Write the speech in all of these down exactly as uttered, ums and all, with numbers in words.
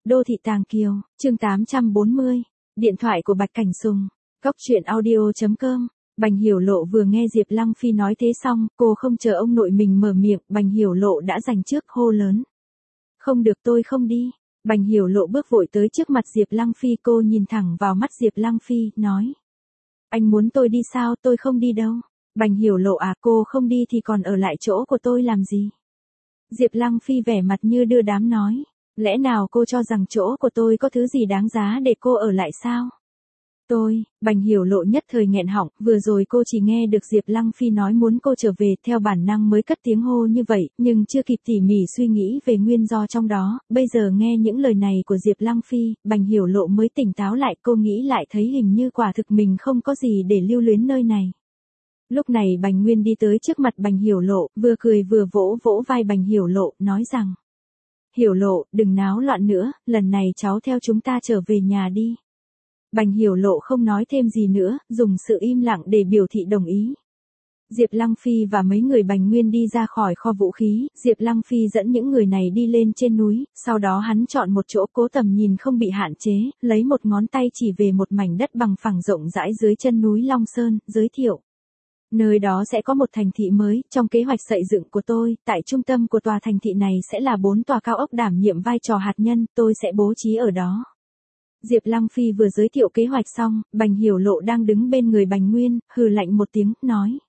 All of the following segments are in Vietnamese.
Đô thị Tàng Kiều, chương tám trăm bốn mươi, điện thoại của Bạch Cảnh Sùng, cóc truyện audio chấm com. Bành Hiểu Lộ vừa nghe Diệp Lăng Phi nói thế xong, cô không chờ ông nội mình mở miệng, Bành Hiểu Lộ đã giành trước hô lớn. Không được, tôi không đi. Bành Hiểu Lộ bước vội tới trước mặt Diệp Lăng Phi, cô nhìn thẳng vào mắt Diệp Lăng Phi, nói. Anh muốn tôi đi sao, tôi không đi đâu. Bành Hiểu Lộ à, cô không đi thì còn ở lại chỗ của tôi làm gì? Diệp Lăng Phi vẻ mặt như đưa đám nói. Lẽ nào cô cho rằng chỗ của tôi có thứ gì đáng giá để cô ở lại sao? Tôi, Bành Hiểu Lộ nhất thời nghẹn họng, vừa rồi cô chỉ nghe được Diệp Lăng Phi nói muốn cô trở về, theo bản năng mới cất tiếng hô như vậy, nhưng chưa kịp tỉ mỉ suy nghĩ về nguyên do trong đó, bây giờ nghe những lời này của Diệp Lăng Phi, Bành Hiểu Lộ mới tỉnh táo lại, cô nghĩ lại thấy hình như quả thực mình không có gì để lưu luyến nơi này. Lúc này Bành Nguyên đi tới trước mặt Bành Hiểu Lộ, vừa cười vừa vỗ vỗ vai Bành Hiểu Lộ, nói rằng. Hiểu Lộ, đừng náo loạn nữa, lần này cháu theo chúng ta trở về nhà đi. Bành Hiểu Lộ không nói thêm gì nữa, dùng sự im lặng để biểu thị đồng ý. Diệp Lăng Phi và mấy người Bành Nguyên đi ra khỏi kho vũ khí, Diệp Lăng Phi dẫn những người này đi lên trên núi, sau đó hắn chọn một chỗ cố tầm nhìn không bị hạn chế, lấy một ngón tay chỉ về một mảnh đất bằng phẳng rộng rãi dưới chân núi Long Sơn, giới thiệu. Nơi đó sẽ có một thành thị mới, trong kế hoạch xây dựng của tôi, tại trung tâm của tòa thành thị này sẽ là bốn tòa cao ốc đảm nhiệm vai trò hạt nhân, tôi sẽ bố trí ở đó. Diệp Lăng Phi vừa giới thiệu kế hoạch xong, Bành Hiểu Lộ đang đứng bên người Bành Nguyên, hừ lạnh một tiếng, nói.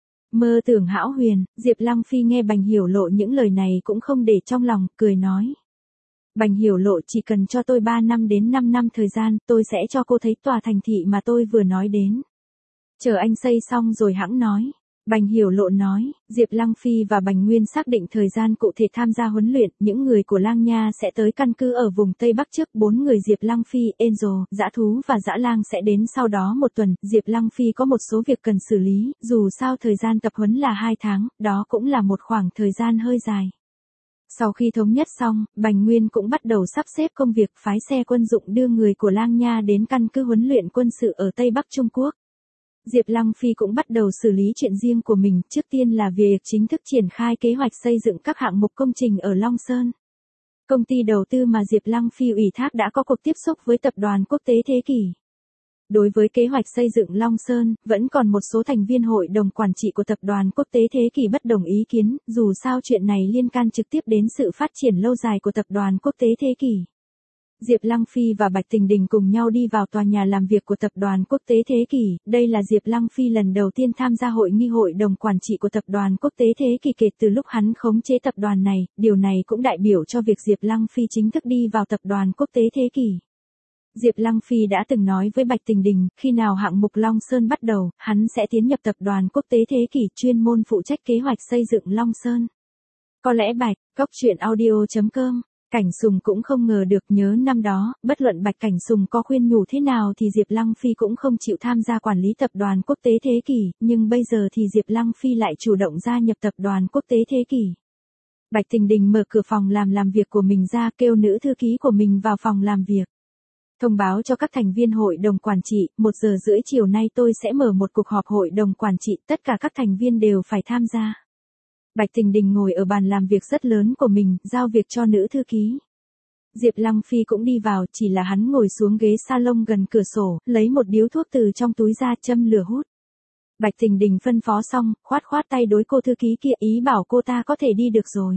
Mơ tưởng hão huyền, Diệp Lăng Phi nghe Bành Hiểu Lộ những lời này cũng không để trong lòng, cười nói. Bành Hiểu Lộ, chỉ cần cho tôi ba năm đến năm năm thời gian, tôi sẽ cho cô thấy tòa thành thị mà tôi vừa nói đến. Chờ anh xây xong rồi hẵng nói. Bành Hiểu Lộ nói, Diệp Lăng Phi và Bành Nguyên xác định thời gian cụ thể tham gia huấn luyện, những người của Lang Nha sẽ tới căn cứ ở vùng Tây Bắc trước, bốn người Diệp Lăng Phi, Angel, Dã Thú và Dã Lang sẽ đến sau đó một tuần, Diệp Lăng Phi có một số việc cần xử lý, dù sao thời gian tập huấn là hai tháng, đó cũng là một khoảng thời gian hơi dài. Sau khi thống nhất xong, Bành Nguyên cũng bắt đầu sắp xếp công việc phái xe quân dụng đưa người của Lang Nha đến căn cứ huấn luyện quân sự ở Tây Bắc Trung Quốc. Diệp Lăng Phi cũng bắt đầu xử lý chuyện riêng của mình, trước tiên là việc chính thức triển khai kế hoạch xây dựng các hạng mục công trình ở Long Sơn. Công ty đầu tư mà Diệp Lăng Phi ủy thác đã có cuộc tiếp xúc với tập đoàn Quốc tế Thế Kỷ. Đối với kế hoạch xây dựng Long Sơn, vẫn còn một số thành viên hội đồng quản trị của tập đoàn Quốc tế Thế Kỷ bất đồng ý kiến, dù sao chuyện này liên can trực tiếp đến sự phát triển lâu dài của tập đoàn Quốc tế Thế Kỷ. Diệp Lăng Phi và Bạch Tình Đình cùng nhau đi vào tòa nhà làm việc của tập đoàn Quốc tế Thế Kỷ, đây là Diệp Lăng Phi lần đầu tiên tham gia hội nghị hội đồng quản trị của tập đoàn Quốc tế Thế Kỷ kể từ lúc hắn khống chế tập đoàn này, điều này cũng đại biểu cho việc Diệp Lăng Phi chính thức đi vào tập đoàn Quốc tế Thế Kỷ. Diệp Lăng Phi đã từng nói với Bạch Tình Đình, khi nào hạng mục Long Sơn bắt đầu, hắn sẽ tiến nhập tập đoàn Quốc tế Thế Kỷ chuyên môn phụ trách kế hoạch xây dựng Long Sơn. Có lẽ Bạch, cóc truyện audio chấm com. Cảnh Sùng cũng không ngờ được, nhớ năm đó, bất luận Bạch Cảnh Sùng có khuyên nhủ thế nào thì Diệp Lăng Phi cũng không chịu tham gia quản lý tập đoàn Quốc tế Thế Kỷ, nhưng bây giờ thì Diệp Lăng Phi lại chủ động gia nhập tập đoàn Quốc tế Thế Kỷ. Bạch Tình Đình mở cửa phòng làm làm việc của mình ra, kêu nữ thư ký của mình vào phòng làm việc. Thông báo cho các thành viên hội đồng quản trị, một giờ rưỡi chiều nay tôi sẽ mở một cuộc họp hội đồng quản trị, tất cả các thành viên đều phải tham gia. Bạch Tình Đình ngồi ở bàn làm việc rất lớn của mình, giao việc cho nữ thư ký. Diệp Lăng Phi cũng đi vào, chỉ là hắn ngồi xuống ghế salon gần cửa sổ, lấy một điếu thuốc từ trong túi ra châm lửa hút. Bạch Tình Đình phân phó xong, khoát khoát tay đối cô thư ký kia, ý bảo cô ta có thể đi được rồi.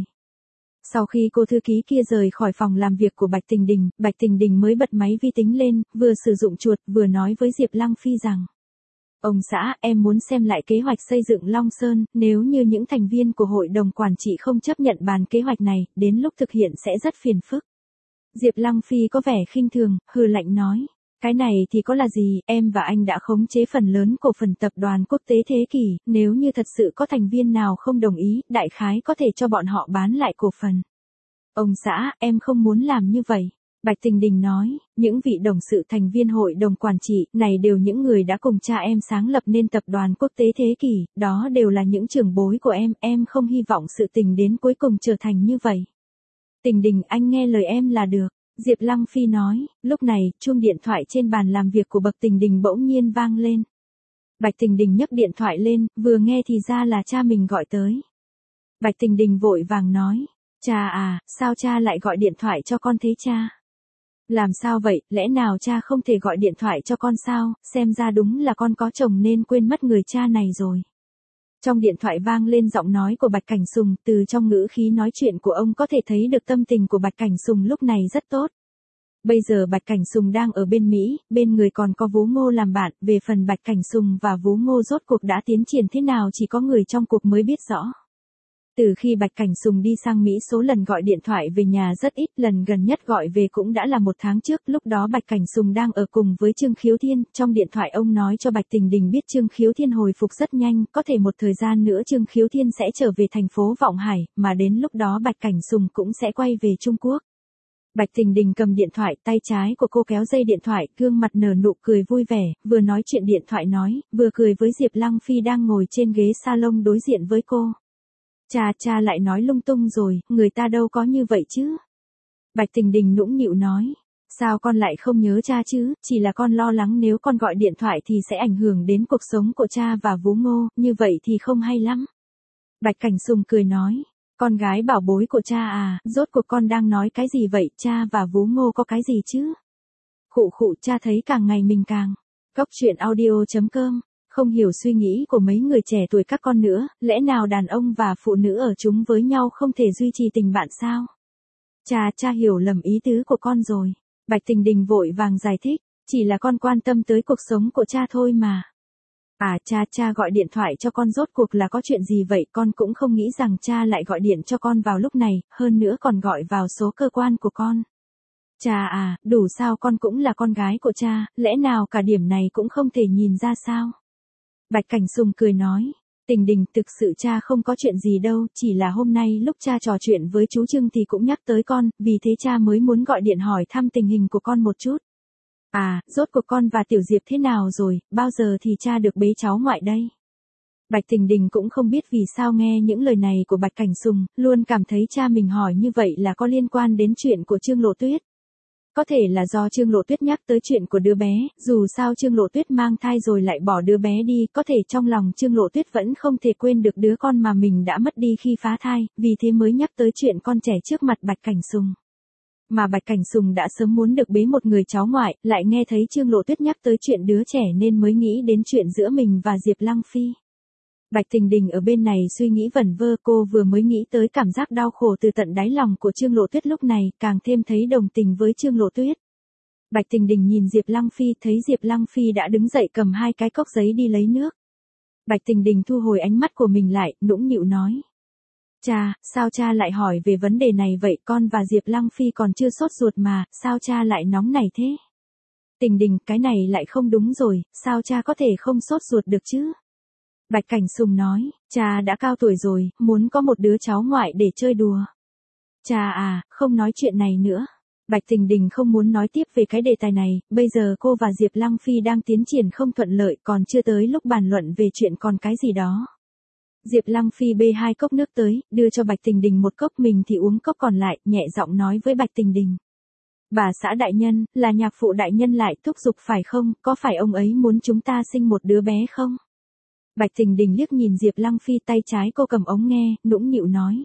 Sau khi cô thư ký kia rời khỏi phòng làm việc của Bạch Tình Đình, Bạch Tình Đình mới bật máy vi tính lên, vừa sử dụng chuột, vừa nói với Diệp Lăng Phi rằng. Ông xã, em muốn xem lại kế hoạch xây dựng Long Sơn, nếu như những thành viên của hội đồng quản trị không chấp nhận bàn kế hoạch này, đến lúc thực hiện sẽ rất phiền phức. Diệp Lăng Phi có vẻ khinh thường, hừ lạnh nói, cái này thì có là gì, em và anh đã khống chế phần lớn cổ phần tập đoàn Quốc tế Thế Kỷ, nếu như thật sự có thành viên nào không đồng ý, đại khái có thể cho bọn họ bán lại cổ phần. Ông xã, em không muốn làm như vậy. Bạch Tình Đình nói, những vị đồng sự thành viên hội đồng quản trị này đều những người đã cùng cha em sáng lập nên tập đoàn Quốc tế Thế Kỷ, đó đều là những trưởng bối của em, em không hy vọng sự tình đến cuối cùng trở thành như vậy. Tình Đình, anh nghe lời em là được. Diệp Lăng Phi nói, lúc này, chuông điện thoại trên bàn làm việc của Bạch Tình Đình bỗng nhiên vang lên. Bạch Tình Đình nhấc điện thoại lên, vừa nghe thì ra là cha mình gọi tới. Bạch Tình Đình vội vàng nói, cha à, sao cha lại gọi điện thoại cho con thế cha? Làm sao vậy, lẽ nào cha không thể gọi điện thoại cho con sao, xem ra đúng là con có chồng nên quên mất người cha này rồi. Trong điện thoại vang lên giọng nói của Bạch Cảnh Sùng, từ trong ngữ khí nói chuyện của ông có thể thấy được tâm tình của Bạch Cảnh Sùng lúc này rất tốt. Bây giờ Bạch Cảnh Sùng đang ở bên Mỹ, bên người còn có Vú Ngô làm bạn, về phần Bạch Cảnh Sùng và Vú Ngô rốt cuộc đã tiến triển thế nào chỉ có người trong cuộc mới biết rõ. Từ khi Bạch Cảnh Sùng đi sang Mỹ số lần gọi điện thoại về nhà rất ít, lần gần nhất gọi về cũng đã là một tháng trước, lúc đó Bạch Cảnh Sùng đang ở cùng với Trương Khiếu Thiên, trong điện thoại ông nói cho Bạch Tình Đình biết Trương Khiếu Thiên hồi phục rất nhanh, có thể một thời gian nữa Trương Khiếu Thiên sẽ trở về thành phố Vọng Hải, mà đến lúc đó Bạch Cảnh Sùng cũng sẽ quay về Trung Quốc. Bạch Tình Đình cầm điện thoại, tay trái của cô kéo dây điện thoại, gương mặt nở nụ cười vui vẻ, vừa nói chuyện điện thoại nói, vừa cười với Diệp Lăng Phi đang ngồi trên ghế salon đối diện với cô. Cha, cha lại nói lung tung rồi, người ta đâu có như vậy chứ. Bạch Tình Đình nũng nịu nói, sao con lại không nhớ cha chứ, chỉ là con lo lắng nếu con gọi điện thoại thì sẽ ảnh hưởng đến cuộc sống của cha và Vú Ngô, như vậy thì không hay lắm. Bạch Cảnh Sùng cười nói, con gái bảo bối của cha à, rốt cuộc con đang nói cái gì vậy, cha và Vú Ngô có cái gì chứ? Khụ khụ, cha thấy càng ngày mình càng. Cốc truyện audio chấm com. Không hiểu suy nghĩ của mấy người trẻ tuổi các con nữa, lẽ nào đàn ông và phụ nữ ở chung với nhau không thể duy trì tình bạn sao? Cha, cha hiểu lầm ý tứ của con rồi. Bạch Tình Đình vội vàng giải thích, chỉ là con quan tâm tới cuộc sống của cha thôi mà. À, cha, cha gọi điện thoại cho con rốt cuộc là có chuyện gì vậy, con cũng không nghĩ rằng cha lại gọi điện cho con vào lúc này, hơn nữa còn gọi vào số cơ quan của con. Cha à, đủ sao, con cũng là con gái của cha, lẽ nào cả điểm này cũng không thể nhìn ra sao? Bạch Cảnh Sùng cười nói, Tình Đình, thực sự cha không có chuyện gì đâu, chỉ là hôm nay lúc cha trò chuyện với chú Trương thì cũng nhắc tới con, vì thế cha mới muốn gọi điện hỏi thăm tình hình của con một chút. À, rốt cuộc con và Tiểu Diệp thế nào rồi, bao giờ thì cha được bế cháu ngoại đây? Bạch Tình Đình cũng không biết vì sao nghe những lời này của Bạch Cảnh Sùng, luôn cảm thấy cha mình hỏi như vậy là có liên quan đến chuyện của Trương Lộ Tuyết. Có thể là do Trương Lộ Tuyết nhắc tới chuyện của đứa bé, dù sao Trương Lộ Tuyết mang thai rồi lại bỏ đứa bé đi, có thể trong lòng Trương Lộ Tuyết vẫn không thể quên được đứa con mà mình đã mất đi khi phá thai, vì thế mới nhắc tới chuyện con trẻ trước mặt Bạch Cảnh Sùng. Mà Bạch Cảnh Sùng đã sớm muốn được bế một người cháu ngoại, lại nghe thấy Trương Lộ Tuyết nhắc tới chuyện đứa trẻ nên mới nghĩ đến chuyện giữa mình và Diệp Lăng Phi. Bạch Tình Đình ở bên này suy nghĩ vẩn vơ, cô vừa mới nghĩ tới cảm giác đau khổ từ tận đáy lòng của Trương Lộ Tuyết lúc này, càng thêm thấy đồng tình với Trương Lộ Tuyết. Bạch Tình Đình nhìn Diệp Lăng Phi, thấy Diệp Lăng Phi đã đứng dậy cầm hai cái cốc giấy đi lấy nước. Bạch Tình Đình thu hồi ánh mắt của mình lại, nũng nịu nói. Cha, sao cha lại hỏi về vấn đề này vậy, con và Diệp Lăng Phi còn chưa sốt ruột mà, sao cha lại nóng nảy thế? Tình Đình, cái này lại không đúng rồi, sao cha có thể không sốt ruột được chứ? Bạch Cảnh Sùng nói, cha đã cao tuổi rồi, muốn có một đứa cháu ngoại để chơi đùa. Cha à, không nói chuyện này nữa. Bạch Tình Đình không muốn nói tiếp về cái đề tài này, bây giờ cô và Diệp Lăng Phi đang tiến triển không thuận lợi, còn chưa tới lúc bàn luận về chuyện còn cái gì đó. Diệp Lăng Phi bê hai cốc nước tới, đưa cho Bạch Tình Đình một cốc, mình thì uống cốc còn lại, nhẹ giọng nói với Bạch Tình Đình. Bà xã đại nhân, là nhạc phụ đại nhân lại thúc giục phải không, có phải ông ấy muốn chúng ta sinh một đứa bé không? Bạch Tình Đình liếc nhìn Diệp Lăng Phi, tay trái cô cầm ống nghe, nũng nịu nói.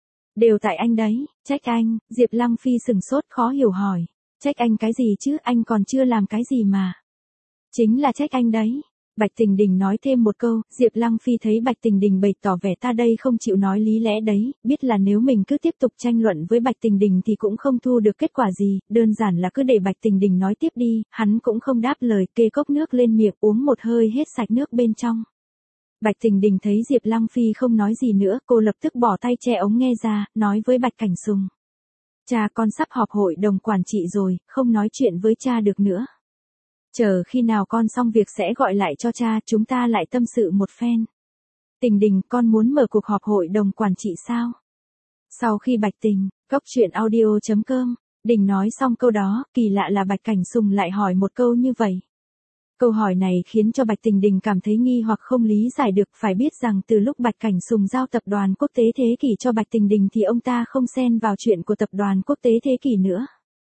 Đều tại anh đấy, trách anh. Diệp Lăng Phi sừng sốt khó hiểu hỏi. Trách anh cái gì chứ, anh còn chưa làm cái gì mà. Chính là trách anh đấy. Bạch Tình Đình nói thêm một câu, Diệp Lăng Phi thấy Bạch Tình Đình bày tỏ vẻ ta đây không chịu nói lý lẽ đấy, biết là nếu mình cứ tiếp tục tranh luận với Bạch Tình Đình thì cũng không thu được kết quả gì, đơn giản là cứ để Bạch Tình Đình nói tiếp đi, hắn cũng không đáp lời, kê cốc nước lên miệng uống một hơi hết sạch nước bên trong. Bạch Tình Đình thấy Diệp Lăng Phi không nói gì nữa, cô lập tức bỏ tay che ống nghe ra, nói với Bạch Cảnh Sùng. Cha, con sắp họp hội đồng quản trị rồi, không nói chuyện với cha được nữa. Chờ khi nào con xong việc sẽ gọi lại cho cha, chúng ta lại tâm sự một phen. Tình Đình, con muốn mở cuộc họp hội đồng quản trị sao? Sau khi Bạch Tình, cốc truyện audio chấm com, Đình nói xong câu đó, kỳ lạ là Bạch Cảnh Sùng lại hỏi một câu như vậy. Câu hỏi này khiến cho Bạch Tình Đình cảm thấy nghi hoặc không lý giải được, phải biết rằng từ lúc Bạch Cảnh Sùng giao tập đoàn Quốc tế Thế Kỷ cho Bạch Tình Đình thì ông ta không xen vào chuyện của tập đoàn Quốc tế Thế Kỷ nữa.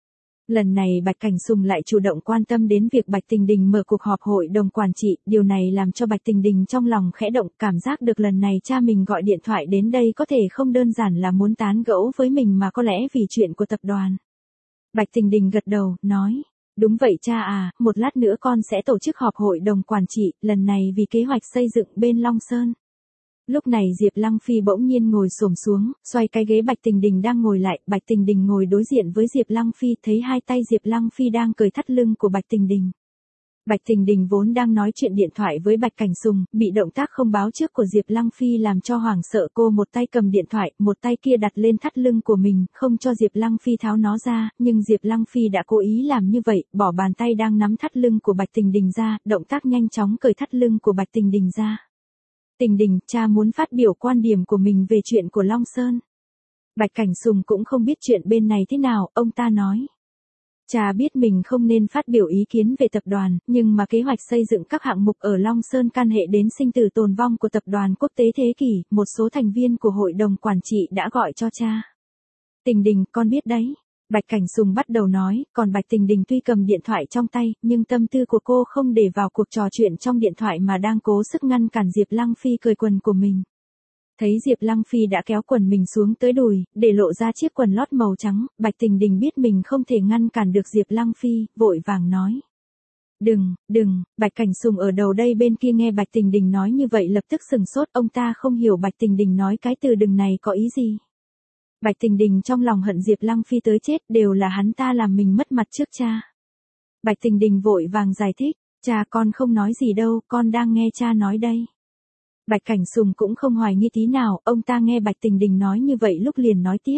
Lần này Bạch Cảnh Sùng lại chủ động quan tâm đến việc Bạch Tình Đình mở cuộc họp hội đồng quản trị, điều này làm cho Bạch Tình Đình trong lòng khẽ động, cảm giác được lần này cha mình gọi điện thoại đến đây có thể không đơn giản là muốn tán gẫu với mình mà có lẽ vì chuyện của tập đoàn. Bạch Tình Đình gật đầu, nói. Đúng vậy cha à, một lát nữa con sẽ tổ chức họp hội đồng quản trị, lần này vì kế hoạch xây dựng bên Long Sơn. Lúc này Diệp Lăng Phi bỗng nhiên ngồi xổm xuống, xoay cái ghế Bạch Tình Đình đang ngồi lại, Bạch Tình Đình ngồi đối diện với Diệp Lăng Phi, thấy hai tay Diệp Lăng Phi đang cởi thắt lưng của Bạch Tình Đình. Bạch Tình Đình vốn đang nói chuyện điện thoại với Bạch Cảnh Sùng, bị động tác không báo trước của Diệp Lăng Phi làm cho hoảng sợ, cô một tay cầm điện thoại, một tay kia đặt lên thắt lưng của mình, không cho Diệp Lăng Phi tháo nó ra, nhưng Diệp Lăng Phi đã cố ý làm như vậy, bỏ bàn tay đang nắm thắt lưng của Bạch Tình Đình ra, động tác nhanh chóng cởi thắt lưng của Bạch Tình Đình ra. Tình Đình, cha muốn phát biểu quan điểm của mình về chuyện của Long Sơn. Bạch Cảnh Sùng cũng không biết chuyện bên này thế nào, ông ta nói. Cha biết mình không nên phát biểu ý kiến về tập đoàn, nhưng mà kế hoạch xây dựng các hạng mục ở Long Sơn can hệ đến sinh tử tồn vong của tập đoàn Quốc tế Thế Kỷ, một số thành viên của hội đồng quản trị đã gọi cho cha. Tình Đình, con biết đấy. Bạch Cảnh Sùng bắt đầu nói, còn Bạch Tình Đình tuy cầm điện thoại trong tay, nhưng tâm tư của cô không để vào cuộc trò chuyện trong điện thoại mà đang cố sức ngăn cản Diệp Lăng Phi cởi quần của mình. Thấy Diệp Lăng Phi đã kéo quần mình xuống tới đùi, để lộ ra chiếc quần lót màu trắng, Bạch Tình Đình biết mình không thể ngăn cản được Diệp Lăng Phi, vội vàng nói. Đừng, đừng, Bạch Cảnh Sùng ở đầu đây bên kia nghe Bạch Tình Đình nói như vậy lập tức sừng sốt, ông ta không hiểu Bạch Tình Đình nói cái từ đừng này có ý gì. Bạch Tình Đình trong lòng hận Diệp Lăng Phi tới chết, đều là hắn ta làm mình mất mặt trước cha. Bạch Tình Đình vội vàng giải thích, cha con không nói gì đâu, con đang nghe cha nói đây. Bạch Cảnh Sùng cũng không hoài nghi tí nào, ông ta nghe Bạch Tình Đình nói như vậy lúc liền nói tiếp.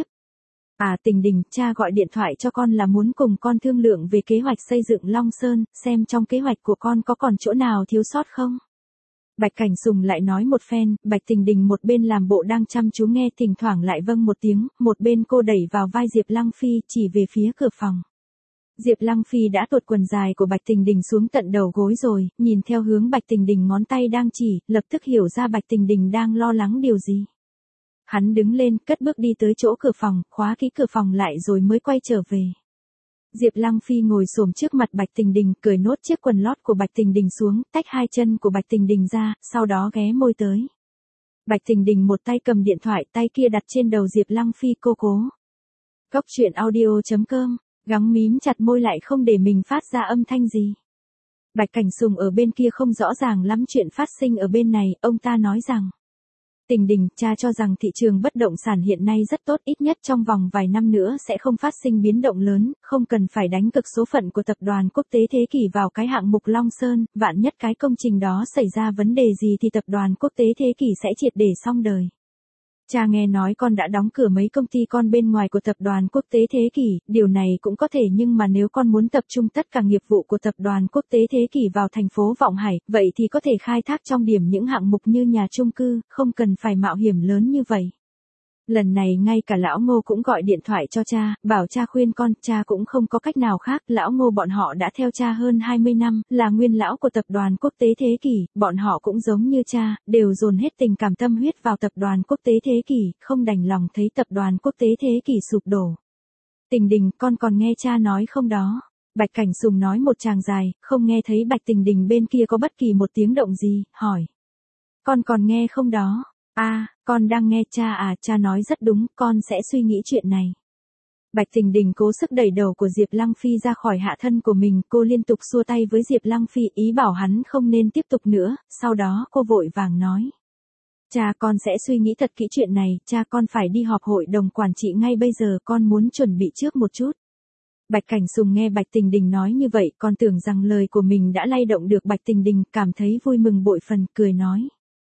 À Tình Đình, cha gọi điện thoại cho con là muốn cùng con thương lượng về kế hoạch xây dựng Long Sơn, xem trong kế hoạch của con có còn chỗ nào thiếu sót không? Bạch Cảnh Sùng lại nói một phen, Bạch Tình Đình một bên làm bộ đang chăm chú nghe, thỉnh thoảng lại vâng một tiếng, một bên cô đẩy vào vai Diệp Lăng Phi, chỉ về phía cửa phòng. Diệp Lăng Phi đã tuột quần dài của Bạch Tình Đình xuống tận đầu gối rồi, nhìn theo hướng Bạch Tình Đình ngón tay đang chỉ, lập tức hiểu ra Bạch Tình Đình đang lo lắng điều gì. Hắn đứng lên, cất bước đi tới chỗ cửa phòng, khóa kỹ cửa phòng lại rồi mới quay trở về. Diệp Lăng Phi ngồi xổm trước mặt Bạch Tình Đình, cởi nốt chiếc quần lót của Bạch Tình Đình xuống, tách hai chân của Bạch Tình Đình ra, sau đó ghé môi tới. Bạch Tình Đình một tay cầm điện thoại, tay kia đặt trên đầu Diệp Lăng Phi, cô cố. Cốc truyện audio chấm com, gắng mím chặt môi lại không để mình phát ra âm thanh gì. Bạch Cảnh Sùng ở bên kia không rõ ràng lắm chuyện phát sinh ở bên này, ông ta nói rằng. Tình Đình, cha cho rằng thị trường bất động sản hiện nay rất tốt, ít nhất trong vòng vài năm nữa sẽ không phát sinh biến động lớn, không cần phải đánh cực số phận của tập đoàn Quốc tế Thế Kỷ vào cái hạng mục Long Sơn, vạn nhất cái công trình đó xảy ra vấn đề gì thì tập đoàn Quốc tế Thế Kỷ sẽ triệt để xong đời. Cha nghe nói con đã đóng cửa mấy công ty con bên ngoài của tập đoàn Quốc tế Thế Kỷ, điều này cũng có thể, nhưng mà nếu con muốn tập trung tất cả nghiệp vụ của tập đoàn Quốc tế Thế Kỷ vào thành phố Vọng Hải, vậy thì có thể khai thác trong điểm những hạng mục như nhà chung cư, không cần phải mạo hiểm lớn như vậy. Lần này ngay cả lão Ngô cũng gọi điện thoại cho cha, bảo cha khuyên con, cha cũng không có cách nào khác, lão Ngô bọn họ đã theo cha hơn hai mươi năm, là nguyên lão của tập đoàn Quốc tế Thế Kỷ, bọn họ cũng giống như cha, đều dồn hết tình cảm tâm huyết vào tập đoàn Quốc tế Thế Kỷ, không đành lòng thấy tập đoàn Quốc tế Thế Kỷ sụp đổ. Tình Đình, con còn nghe cha nói không đó? Bạch Cảnh Sùng nói một tràng dài, không nghe thấy Bạch Tình Đình bên kia có bất kỳ một tiếng động gì, hỏi. Con còn nghe không đó? À, con đang nghe cha à, cha nói rất đúng, con sẽ suy nghĩ chuyện này. Bạch Tình Đình cố sức đẩy đầu của Diệp Lăng Phi ra khỏi hạ thân của mình, cô liên tục xua tay với Diệp Lăng Phi, ý bảo hắn không nên tiếp tục nữa, sau đó cô vội vàng nói. Cha, con sẽ suy nghĩ thật kỹ chuyện này, cha, con phải đi họp hội đồng quản trị ngay bây giờ, con muốn chuẩn bị trước một chút. Bạch Cảnh Sùng nghe Bạch Tình Đình nói như vậy, con tưởng rằng lời của mình đã lay động được Bạch Tình Đình, cảm thấy vui mừng bội phần, cười nói.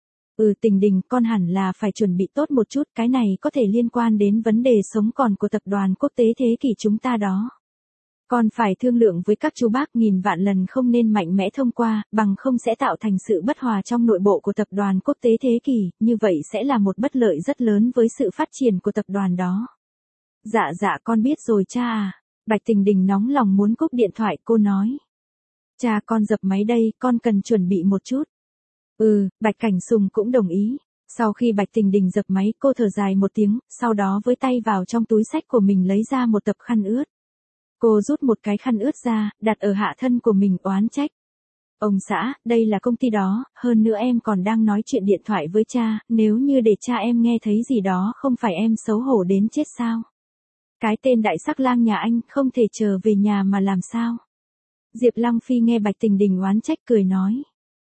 Ừ Tình Đình, con hẳn là phải chuẩn bị tốt một chút, cái này có thể liên quan đến vấn đề sống còn của tập đoàn Quốc tế Thế Kỷ chúng ta đó. Con phải thương lượng với các chú bác, nghìn vạn lần không nên mạnh mẽ thông qua, bằng không sẽ tạo thành sự bất hòa trong nội bộ của tập đoàn Quốc tế Thế Kỷ, như vậy sẽ là một bất lợi rất lớn với sự phát triển của tập đoàn đó. Dạ dạ con biết rồi cha à. Bạch Tình Đình nóng lòng muốn cúp điện thoại, cô nói. Cha, con dập máy đây, con cần chuẩn bị một chút. Ừ, Bạch Cảnh Sùng cũng đồng ý. Sau khi Bạch Tình Đình dập máy, cô thở dài một tiếng, sau đó với tay vào trong túi xách của mình lấy ra một tập khăn ướt. Cô rút một cái khăn ướt ra, đặt ở hạ thân của mình, oán trách. Ông xã, đây là công ty đó, hơn nữa em còn đang nói chuyện điện thoại với cha, nếu như để cha em nghe thấy gì đó không phải em xấu hổ đến chết sao? Cái tên đại sắc lang nhà anh không thể chờ về nhà mà làm sao? Diệp Lăng Phi nghe Bạch Tình Đình oán trách cười nói.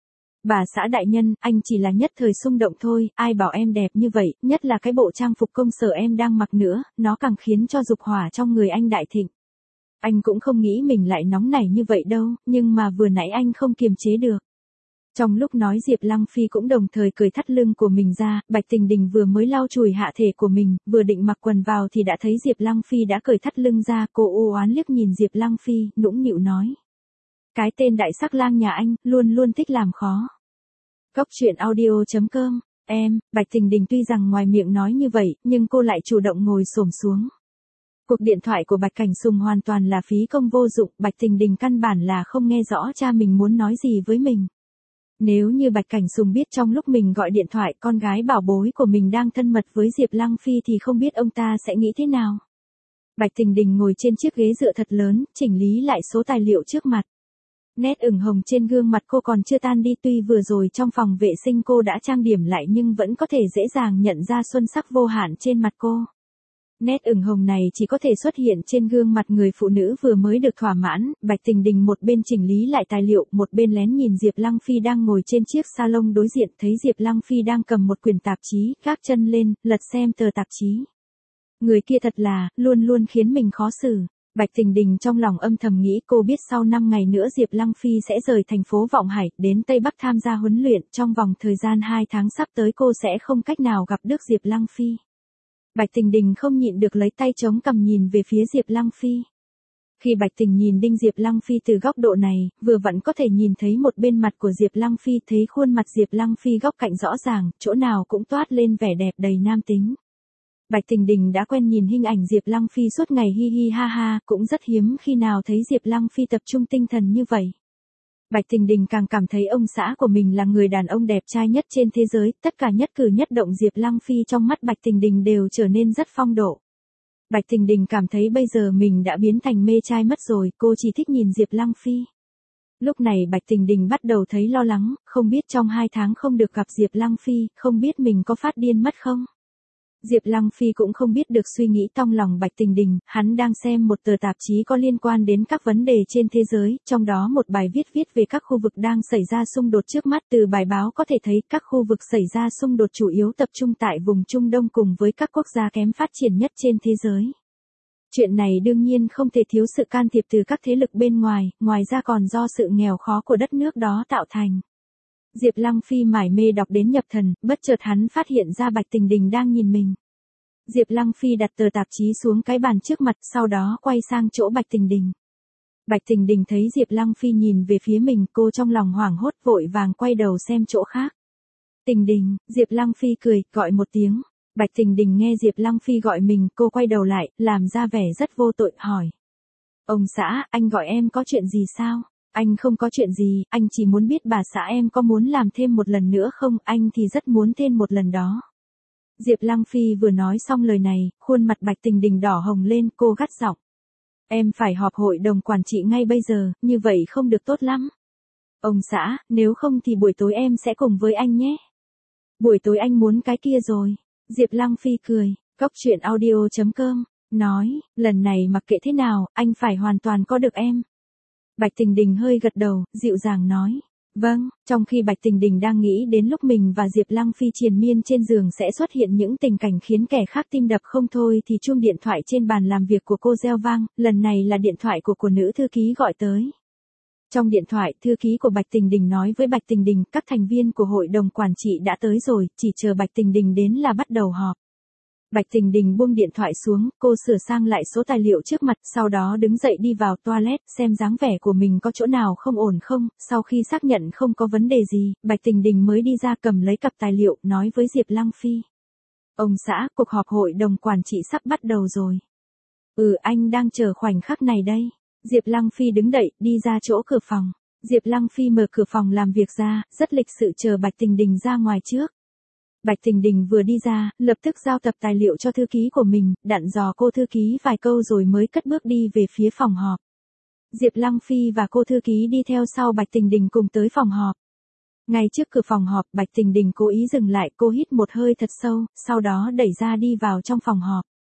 Bà xã đại nhân, anh chỉ là nhất thời xung động thôi, ai bảo em đẹp như vậy, nhất là cái bộ trang phục công sở em đang mặc nữa, nó càng khiến cho dục hỏa trong người anh đại thịnh. Anh cũng không nghĩ mình lại nóng nảy như vậy đâu, nhưng mà vừa nãy anh không kiềm chế được. Trong lúc nói Diệp Lăng Phi cũng đồng thời cười thắt lưng của mình ra, Bạch Tình Đình vừa mới lau chùi hạ thể của mình, vừa định mặc quần vào thì đã thấy Diệp Lăng Phi đã cười thắt lưng ra, cô u oán liếc nhìn Diệp Lăng Phi, nũng nịu nói. Cái tên đại sắc lang nhà anh, luôn luôn thích làm khó. Góc truyện audio chấm com, em, Bạch Tình Đình tuy rằng ngoài miệng nói như vậy, nhưng cô lại chủ động ngồi xổm xuống. Cuộc điện thoại của Bạch Cảnh Sùng hoàn toàn là phí công vô dụng, Bạch Tình Đình căn bản là không nghe rõ cha mình muốn nói gì với mình. Nếu như Bạch Cảnh Sùng biết trong lúc mình gọi điện thoại con gái bảo bối của mình đang thân mật với Diệp Lăng Phi thì không biết ông ta sẽ nghĩ thế nào. Bạch Tình Đình ngồi trên chiếc ghế dựa thật lớn, chỉnh lý lại số tài liệu trước mặt. Nét ửng hồng trên gương mặt cô còn chưa tan đi, tuy vừa rồi trong phòng vệ sinh cô đã trang điểm lại nhưng vẫn có thể dễ dàng nhận ra xuân sắc vô hạn trên mặt cô. Nét ửng hồng này chỉ có thể xuất hiện trên gương mặt người phụ nữ vừa mới được thỏa mãn. Bạch Tình Đình một bên chỉnh lý lại tài liệu, một bên lén nhìn Diệp Lăng Phi đang ngồi trên chiếc salon đối diện, thấy Diệp Lăng Phi đang cầm một quyển tạp chí, gác chân lên, lật xem tờ tạp chí. Người kia thật là, luôn luôn khiến mình khó xử. Bạch Tình Đình trong lòng âm thầm nghĩ, cô biết sau năm ngày nữa Diệp Lăng Phi sẽ rời thành phố Vọng Hải, đến Tây Bắc tham gia huấn luyện, trong vòng thời gian hai tháng sắp tới cô sẽ không cách nào gặp được Diệp Lăng Phi. Bạch Tình Đình không nhịn được lấy tay chống cằm nhìn về phía Diệp Lăng Phi. Khi Bạch Tình nhìn Đinh Diệp Lăng Phi từ góc độ này, vừa vẫn có thể nhìn thấy một bên mặt của Diệp Lăng Phi, thấy khuôn mặt Diệp Lăng Phi góc cạnh rõ ràng, chỗ nào cũng toát lên vẻ đẹp đầy nam tính. Bạch Tình Đình đã quen nhìn hình ảnh Diệp Lăng Phi suốt ngày hi hi ha ha, cũng rất hiếm khi nào thấy Diệp Lăng Phi tập trung tinh thần như vậy. Bạch Tình Đình càng cảm thấy ông xã của mình là người đàn ông đẹp trai nhất trên thế giới, tất cả nhất cử nhất động Diệp Lăng Phi trong mắt Bạch Tình Đình đều trở nên rất phong độ. Bạch Tình Đình cảm thấy bây giờ mình đã biến thành mê trai mất rồi, cô chỉ thích nhìn Diệp Lăng Phi. Lúc này Bạch Tình Đình bắt đầu thấy lo lắng, không biết trong hai tháng không được gặp Diệp Lăng Phi, không biết mình có phát điên mất không? Diệp Lăng Phi cũng không biết được suy nghĩ trong lòng Bạch Tình Đình, hắn đang xem một tờ tạp chí có liên quan đến các vấn đề trên thế giới, trong đó một bài viết viết về các khu vực đang xảy ra xung đột trước mắt. Từ bài báo có thể thấy các khu vực xảy ra xung đột chủ yếu tập trung tại vùng Trung Đông cùng với các quốc gia kém phát triển nhất trên thế giới. Chuyện này đương nhiên không thể thiếu sự can thiệp từ các thế lực bên ngoài, ngoài ra còn do sự nghèo khó của đất nước đó tạo thành. Diệp Lăng Phi mải mê đọc đến nhập thần, bất chợt hắn phát hiện ra Bạch Tình Đình đang nhìn mình. Diệp Lăng Phi đặt tờ tạp chí xuống cái bàn trước mặt, sau đó quay sang chỗ Bạch Tình Đình. Bạch Tình Đình thấy Diệp Lăng Phi nhìn về phía mình, cô trong lòng hoảng hốt vội vàng quay đầu xem chỗ khác. Tình Đình, Diệp Lăng Phi cười, gọi một tiếng. Bạch Tình Đình nghe Diệp Lăng Phi gọi mình, cô quay đầu lại, làm ra vẻ rất vô tội, hỏi. Ông xã, anh gọi em có chuyện gì sao? Anh không có chuyện gì, anh chỉ muốn biết bà xã em có muốn làm thêm một lần nữa không, anh thì rất muốn thêm một lần đó. Diệp Lăng Phi vừa nói xong lời này, khuôn mặt Bạch Tình Đình đỏ hồng lên, cô gắt giọng. Em phải họp hội đồng quản trị ngay bây giờ, như vậy không được tốt lắm. Ông xã, nếu không thì buổi tối em sẽ cùng với anh nhé. Buổi tối anh muốn cái kia rồi. Diệp Lăng Phi cười, góc truyện audio chấm com, nói, lần này mặc kệ thế nào, anh phải hoàn toàn có được em. Bạch Tình Đình hơi gật đầu, dịu dàng nói. Vâng, trong khi Bạch Tình Đình đang nghĩ đến lúc mình và Diệp Lăng Phi triền miên trên giường sẽ xuất hiện những tình cảnh khiến kẻ khác tim đập không thôi thì chuông điện thoại trên bàn làm việc của cô reo vang, lần này là điện thoại của của nữ thư ký gọi tới. Trong điện thoại, thư ký của Bạch Tình Đình nói với Bạch Tình Đình, các thành viên của hội đồng quản trị đã tới rồi, chỉ chờ Bạch Tình Đình đến là bắt đầu họp. Bạch Tình Đình buông điện thoại xuống, cô sửa sang lại số tài liệu trước mặt, sau đó đứng dậy đi vào toilet, xem dáng vẻ của mình có chỗ nào không ổn không, sau khi xác nhận không có vấn đề gì, Bạch Tình Đình mới đi ra cầm lấy cặp tài liệu, nói với Diệp Lăng Phi. Ông xã, cuộc họp hội đồng quản trị sắp bắt đầu rồi. Ừ, anh đang chờ khoảnh khắc này đây. Diệp Lăng Phi đứng dậy, đi ra chỗ cửa phòng. Diệp Lăng Phi mở cửa phòng làm việc ra, rất lịch sự chờ Bạch Tình Đình ra ngoài trước. Bạch Tình Đình vừa đi ra, lập tức giao tập tài liệu cho thư ký của mình, dặn dò cô thư ký vài câu rồi mới cất bước đi về phía phòng họp. Diệp Lăng Phi và cô thư ký đi theo sau Bạch Tình Đình cùng tới phòng họp. Ngay trước cửa phòng họp, Bạch Tình Đình cố ý dừng lại, cô hít một hơi thật sâu, sau đó đẩy ra đi vào trong phòng họp.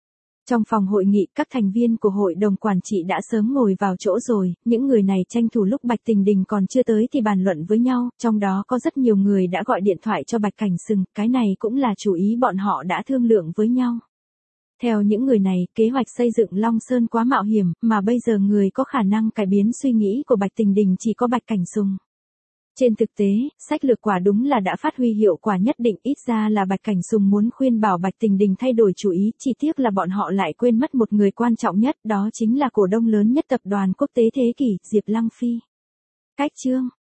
Trong phòng hội nghị, các thành viên của hội đồng quản trị đã sớm ngồi vào chỗ rồi, những người này tranh thủ lúc Bạch Tình Đình còn chưa tới thì bàn luận với nhau, trong đó có rất nhiều người đã gọi điện thoại cho Bạch Cảnh Sừng, cái này cũng là chủ ý bọn họ đã thương lượng với nhau. Theo những người này, kế hoạch xây dựng Long Sơn quá mạo hiểm, mà bây giờ người có khả năng cải biến suy nghĩ của Bạch Tình Đình chỉ có Bạch Cảnh Sùng. Trên thực tế, sách lược quả đúng là đã phát huy hiệu quả nhất định, ít ra là Bạch Cảnh Sùng muốn khuyên bảo Bạch Tình Đình thay đổi chủ ý, chỉ tiếc là bọn họ lại quên mất một người quan trọng nhất, đó chính là cổ đông lớn nhất tập đoàn quốc tế thế kỷ, Diệp Lăng Phi. Cách chương